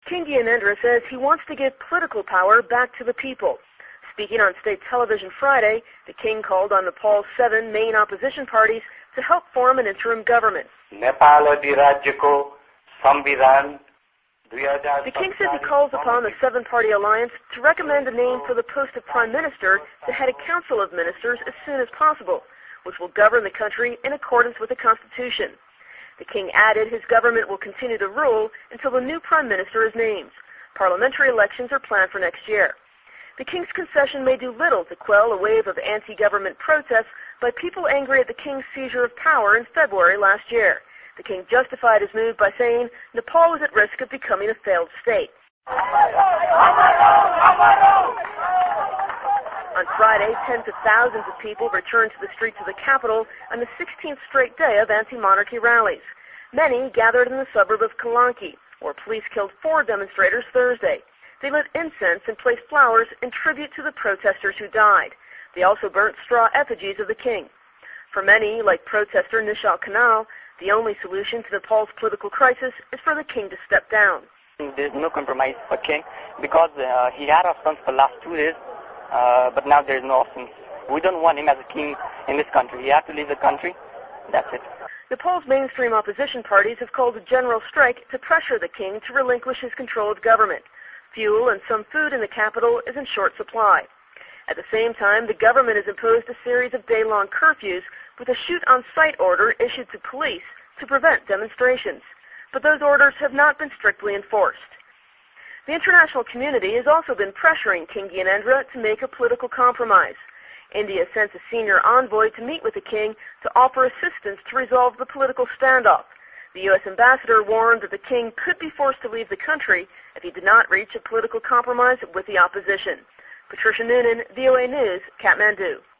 King Gyanendra says he wants to give political power back to the people. Speaking on state television Friday, the king called on Nepal's 7 main opposition parties to help form an interim government. The king says he calls upon the 7-party alliance to recommend a name for the post of prime minister to head a council of ministers as soon as possible, which will govern the country in accordance with the constitution. The king added his government will continue to rule until the new prime minister is named. Parliamentary elections are planned for next year. The king's concession may do little to quell a wave of anti-government protests by people angry at the king's seizure of power in February last year. The king justified his move by saying Nepal was at risk of becoming a failed state. On Friday, tens of thousands of people returned to the streets of the capital on the 16th straight day of anti-monarchy rallies. Many gathered in the suburb of Kalanki, where police killed 4 demonstrators Thursday. They lit incense and placed flowers in tribute to the protesters who died. They also burnt straw effigies of the king. For many, like protester Nishal Kanal, the only solution to Nepal's political crisis is for the king to step down. There's no compromise for king because he had options for the last 2 days, but now there's no options. We don't want him as a king in this country. He has to leave the country. That's it. Nepal's mainstream opposition parties have called a general strike to pressure the king to relinquish his control of government. Fuel and some food in the capital is in short supply. At the same time, the government has imposed a series of day-long curfews with a shoot-on-sight order issued to police to prevent demonstrations. But those orders have not been strictly enforced. The international community has also been pressuring King Gyanendra to make a political compromise. India sent a senior envoy to meet with the king to offer assistance to resolve the political standoff. The U.S. ambassador warned that the king could be forced to leave the country if he did not reach a political compromise with the opposition. Patricia Noonan, VOA News, Kathmandu.